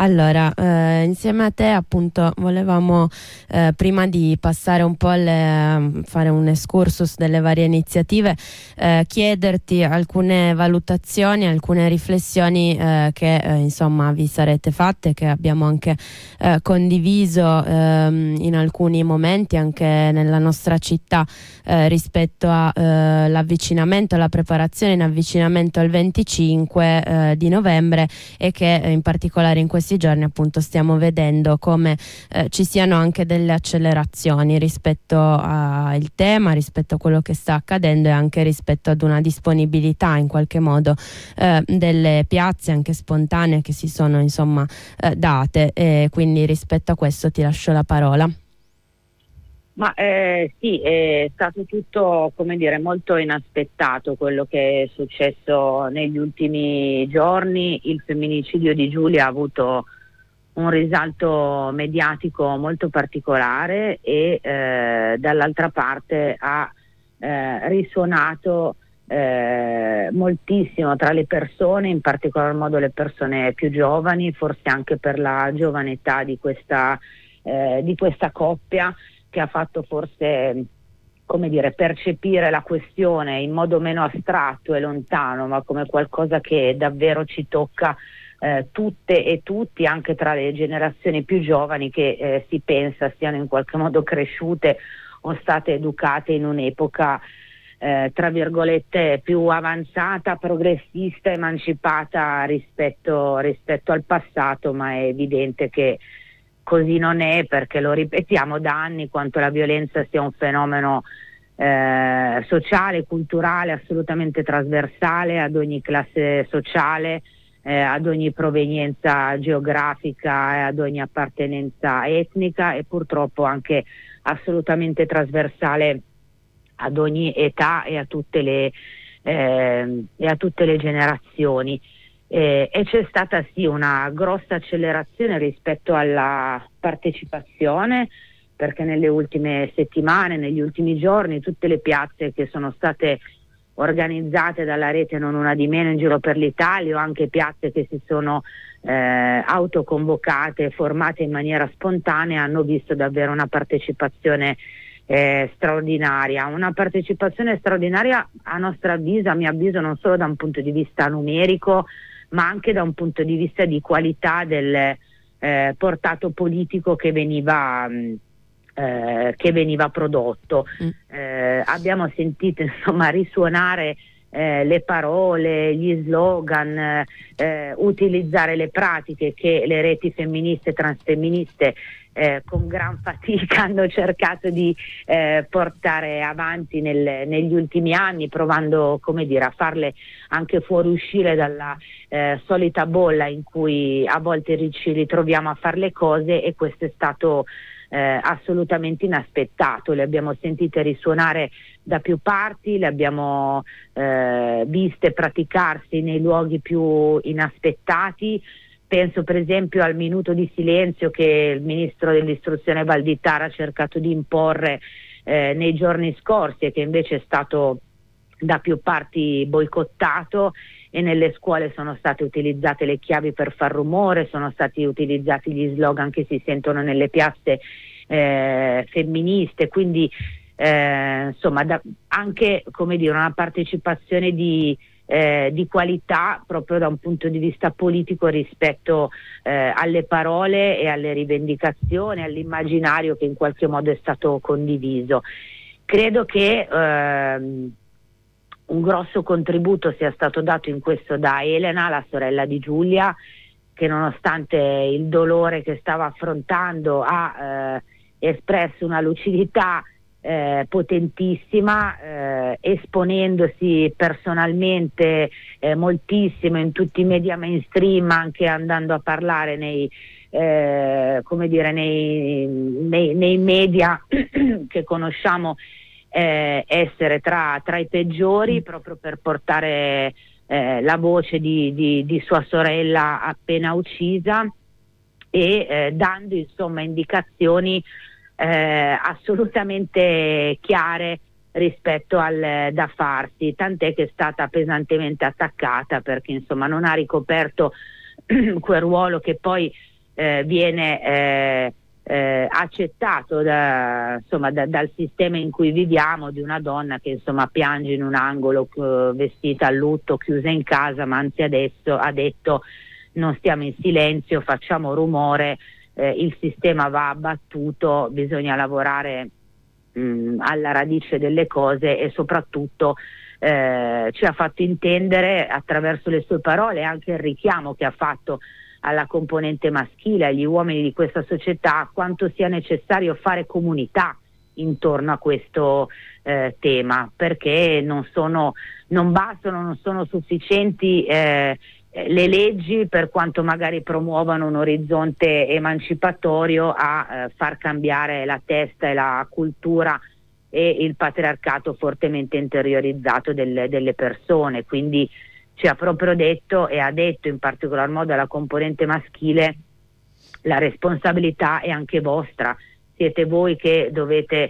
Allora, insieme a te appunto volevamo, prima di passare un po' fare un excursus delle varie iniziative, chiederti alcune valutazioni, alcune riflessioni che insomma vi sarete fatte, che abbiamo anche condiviso in alcuni momenti anche nella nostra città, rispetto a l'avvicinamento, la preparazione in avvicinamento al 25 di novembre, e che in particolare in questi giorni appunto stiamo vedendo come ci siano anche delle accelerazioni rispetto al tema, rispetto a quello che sta accadendo, e anche rispetto ad una disponibilità in qualche modo delle piazze anche spontanee che si sono insomma date, e quindi rispetto a questo ti lascio la parola. Ma sì, è stato tutto, come dire, molto inaspettato quello che è successo negli ultimi giorni. Il femminicidio di Giulia ha avuto un risalto mediatico molto particolare e dall'altra parte ha risuonato moltissimo tra le persone, in particolar modo le persone più giovani, forse anche per la giovane età di questa coppia, che ha fatto forse, come dire, percepire la questione in modo meno astratto e lontano, ma come qualcosa che davvero ci tocca tutte e tutti, anche tra le generazioni più giovani, che si pensa siano in qualche modo cresciute o state educate in un'epoca tra virgolette più avanzata, progressista, emancipata rispetto al passato, ma è evidente che così non è, perché lo ripetiamo da anni quanto la violenza sia un fenomeno sociale, culturale, assolutamente trasversale ad ogni classe sociale, ad ogni provenienza geografica e ad ogni appartenenza etnica, e purtroppo anche assolutamente trasversale ad ogni età e a tutte le generazioni. E c'è stata sì una grossa accelerazione rispetto alla partecipazione, perché nelle ultime settimane, negli ultimi giorni, tutte le piazze che sono state organizzate dalla rete Non Una di Meno in giro per l'Italia, o anche piazze che si sono autoconvocate, formate in maniera spontanea, hanno visto davvero una partecipazione straordinaria, una partecipazione straordinaria a mio avviso, non solo da un punto di vista numerico, ma anche da un punto di vista di qualità del portato politico che veniva prodotto. Abbiamo sentito insomma risuonare le parole, gli slogan, utilizzare le pratiche che le reti femministe e transfemministe con gran fatica hanno cercato di portare avanti negli ultimi anni, provando, come dire, a farle anche fuoriuscire dalla solita bolla in cui a volte ci ritroviamo a fare le cose, e questo è stato assolutamente inaspettato. Le abbiamo sentite risuonare da più parti, le abbiamo viste praticarsi nei luoghi più inaspettati. Penso per esempio al minuto di silenzio che il ministro dell'istruzione Valditara ha cercato di imporre nei giorni scorsi, e che invece è stato da più parti boicottato, e nelle scuole sono state utilizzate le chiavi per far rumore, sono stati utilizzati gli slogan che si sentono nelle piazze femministe, quindi insomma anche, come dire, una partecipazione di qualità proprio da un punto di vista politico rispetto alle parole e alle rivendicazioni, all'immaginario che in qualche modo è stato condiviso. Credo che un grosso contributo sia stato dato in questo da Elena, la sorella di Giulia, che nonostante il dolore che stava affrontando ha espresso una lucidità potentissima, esponendosi personalmente moltissimo in tutti i media mainstream, anche andando a parlare nei media che conosciamo essere tra i peggiori, proprio per portare la voce di sua sorella appena uccisa, e dando insomma indicazioni assolutamente chiare rispetto al da farsi, tant'è che è stata pesantemente attaccata perché insomma non ha ricoperto quel ruolo che poi viene accettato dal sistema in cui viviamo, di una donna che insomma piange in un angolo vestita a lutto, chiusa in casa, ma anzi adesso ha detto: non stiamo in silenzio, facciamo rumore, il sistema va abbattuto, bisogna lavorare alla radice delle cose, e soprattutto ci ha fatto intendere attraverso le sue parole, anche il richiamo che ha fatto alla componente maschile, agli uomini di questa società, quanto sia necessario fare comunità intorno a questo tema, perché non bastano, non sono sufficienti le leggi, per quanto magari promuovano un orizzonte emancipatorio, a far cambiare la testa e la cultura e il patriarcato fortemente interiorizzato delle persone. Quindi ci ha proprio detto, e ha detto in particolar modo alla componente maschile: la responsabilità è anche vostra, siete voi che dovete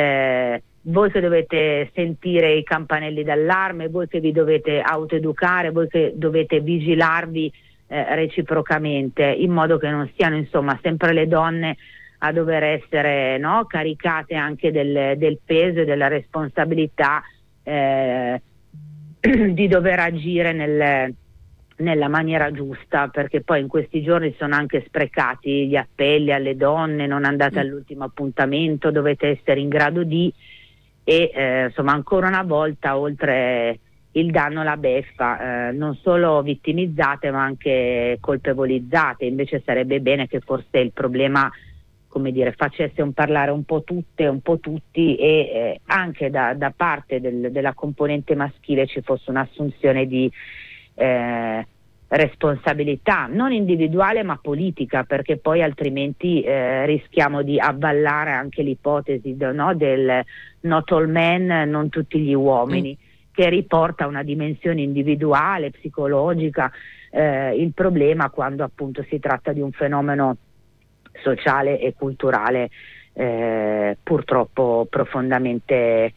sentire i campanelli d'allarme, voi che vi dovete autoeducare, voi che dovete vigilarvi reciprocamente, in modo che non siano insomma sempre le donne a dover essere, no, caricate anche del peso e della responsabilità di dover agire nella maniera giusta, perché poi in questi giorni sono anche sprecati gli appelli alle donne: non andate all'ultimo appuntamento, dovete essere in grado di, e insomma ancora una volta, oltre il danno la beffa, non solo vittimizzate ma anche colpevolizzate. Invece sarebbe bene che forse il problema, come dire, facesse un parlare un po' tutte, un po' tutti, e anche da parte della componente maschile ci fosse un'assunzione di responsabilità, non individuale ma politica, perché poi altrimenti rischiamo di avvallare anche l'ipotesi del not all men, non tutti gli uomini, che riporta una dimensione individuale, psicologica, il problema, quando appunto si tratta di un fenomeno sociale e culturale purtroppo profondamente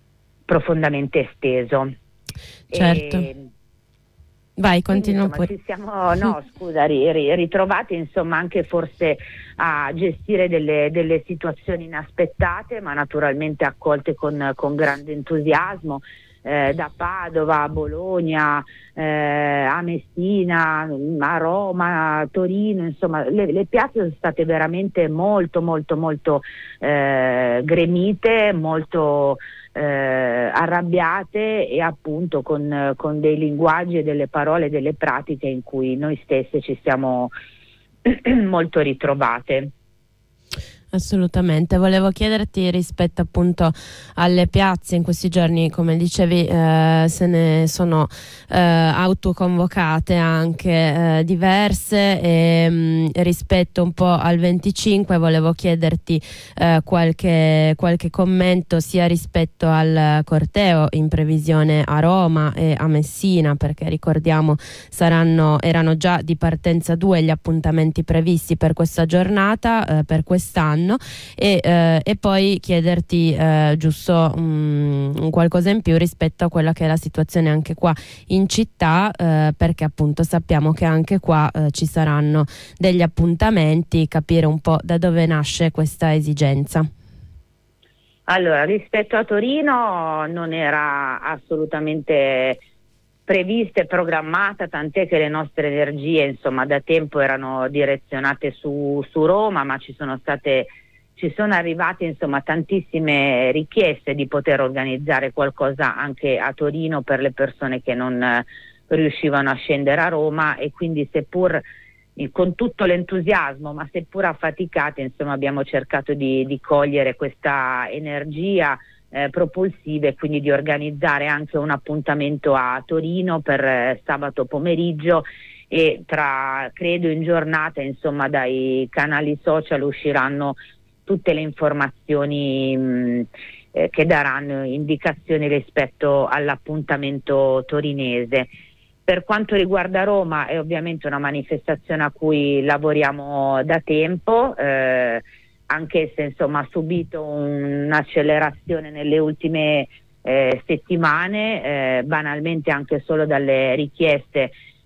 esteso. Certo. Vai, continua pure. Ci siamo ritrovati insomma anche forse a gestire delle situazioni inaspettate, ma naturalmente accolte con grande entusiasmo, da Padova a Bologna, a Messina, a Roma, a Torino, insomma le piazze sono state veramente molto molto molto gremite, molto arrabbiate, e appunto con dei linguaggi e delle parole, delle pratiche in cui noi stesse ci siamo molto ritrovate. Assolutamente. Volevo chiederti, rispetto appunto alle piazze, in questi giorni, come dicevi, se ne sono autoconvocate anche diverse, e rispetto un po' al 25 volevo chiederti qualche commento, sia rispetto al corteo in previsione a Roma e a Messina, perché ricordiamo erano già di partenza 2 gli appuntamenti previsti per questa giornata, per quest'anno. E poi chiederti giusto un qualcosa in più rispetto a quella che è la situazione anche qua in città, perché appunto sappiamo che anche qua ci saranno degli appuntamenti, capire un po' da dove nasce questa esigenza. Allora, rispetto a Torino non era assolutamente prevista e programmata, tant'è che le nostre energie insomma da tempo erano direzionate su Roma, ma ci sono arrivate insomma tantissime richieste di poter organizzare qualcosa anche a Torino per le persone che non riuscivano a scendere a Roma, e quindi seppur con tutto l'entusiasmo, ma seppur affaticate, insomma abbiamo cercato di cogliere questa energia propulsive, e quindi di organizzare anche un appuntamento a Torino per sabato pomeriggio, e credo in giornata insomma dai canali social usciranno tutte le informazioni che daranno indicazioni rispetto all'appuntamento torinese. Per quanto riguarda Roma, è ovviamente una manifestazione a cui lavoriamo da tempo, anche se insomma ha subito un'accelerazione nelle ultime settimane, banalmente anche solo dalle richieste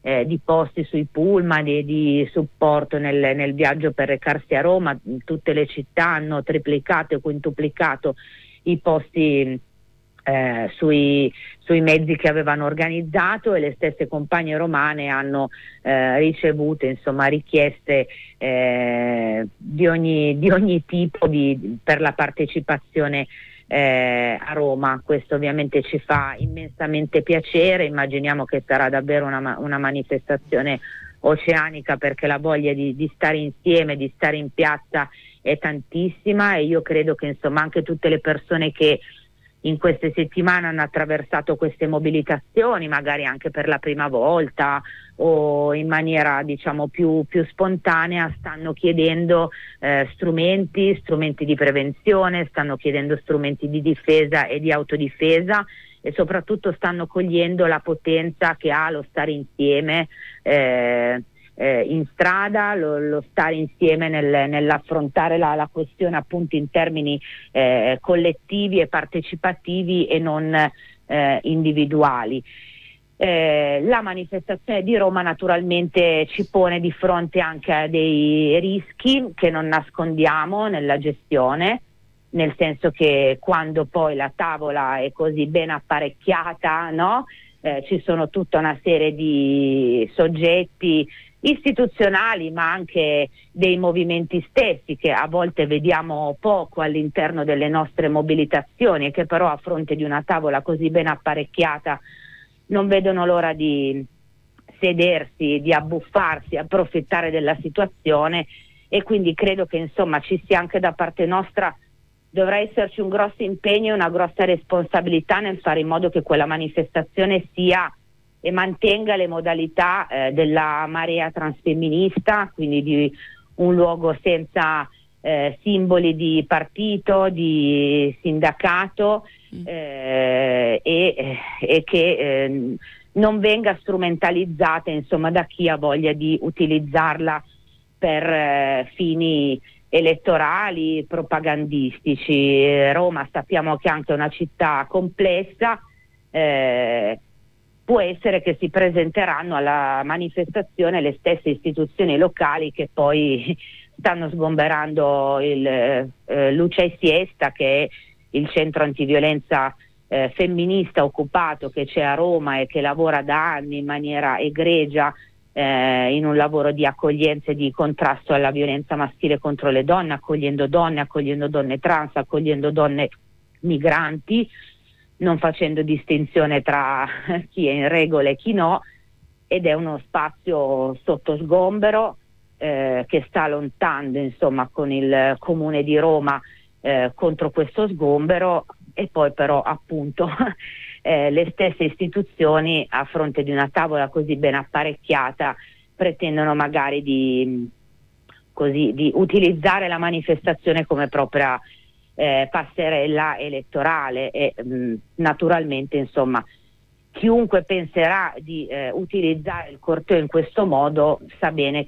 di posti sui pullman, di supporto nel viaggio per recarsi a Roma. Tutte le città hanno triplicato e quintuplicato i posti sui mezzi che avevano organizzato, e le stesse compagnie romane hanno ricevuto insomma richieste di ogni tipo per la partecipazione a Roma. Questo ovviamente ci fa immensamente piacere. Immaginiamo che sarà davvero una manifestazione oceanica, perché la voglia di stare insieme, di stare in piazza è tantissima, e io credo che insomma anche tutte le persone che in queste settimane hanno attraversato queste mobilitazioni, magari anche per la prima volta o in maniera diciamo più spontanea, stanno chiedendo strumenti di prevenzione, stanno chiedendo strumenti di difesa e di autodifesa, e soprattutto stanno cogliendo la potenza che ha lo stare insieme in strada, lo stare insieme nell'affrontare la questione appunto in termini collettivi e partecipativi e non individuali. La manifestazione di Roma naturalmente ci pone di fronte anche a dei rischi che non nascondiamo nella gestione, nel senso che quando poi la tavola è così ben apparecchiata, no? Ci sono tutta una serie di soggetti istituzionali, ma anche dei movimenti stessi, che a volte vediamo poco all'interno delle nostre mobilitazioni, e che però a fronte di una tavola così ben apparecchiata non vedono l'ora di sedersi, di abbuffarsi, approfittare della situazione. E quindi credo che insomma ci sia anche da parte nostra, dovrà esserci un grosso impegno e una grossa responsabilità nel fare in modo che quella manifestazione sia e mantenga le modalità della marea transfemminista, quindi di un luogo senza simboli di partito, di sindacato, e che non venga strumentalizzata insomma da chi ha voglia di utilizzarla per fini elettorali, propagandistici. Roma sappiamo che è anche una città complessa, può essere che si presenteranno alla manifestazione le stesse istituzioni locali che poi stanno sgomberando il Lucha y Siesta, che è il centro antiviolenza femminista occupato che c'è a Roma e che lavora da anni in maniera egregia in un lavoro di accoglienza e di contrasto alla violenza maschile contro le donne, accogliendo donne trans, accogliendo donne migranti, non facendo distinzione tra chi è in regola e chi no, ed è uno spazio sotto sgombero che sta lottando insomma con il Comune di Roma contro questo sgombero, e poi però appunto le stesse istituzioni, a fronte di una tavola così ben apparecchiata, pretendono magari di utilizzare la manifestazione come propria passerella elettorale, e naturalmente insomma chiunque penserà di utilizzare il corteo in questo modo sa bene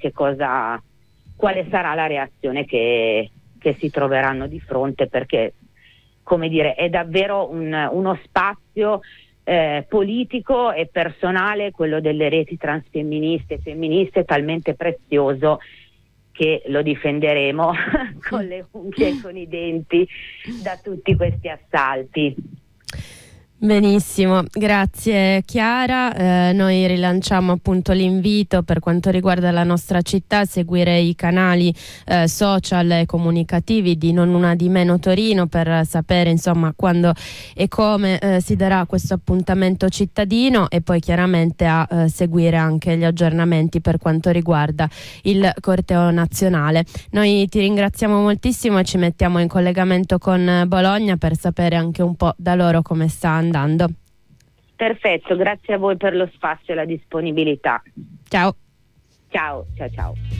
quale sarà la reazione che si troveranno di fronte, perché come dire è davvero uno spazio politico e personale, quello delle reti transfemministe e femministe, talmente prezioso che lo difenderemo con le unghie e con i denti da tutti questi assalti. Benissimo, grazie Chiara. Noi rilanciamo appunto l'invito per quanto riguarda la nostra città a seguire i canali social e comunicativi di Non Una di Meno Torino per sapere insomma quando e come si darà questo appuntamento cittadino, e poi chiaramente a seguire anche gli aggiornamenti per quanto riguarda il corteo nazionale. Noi ti ringraziamo moltissimo e ci mettiamo in collegamento con Bologna per sapere anche un po' da loro come sta andando. Perfetto, grazie a voi per lo spazio e la disponibilità. Ciao. Ciao.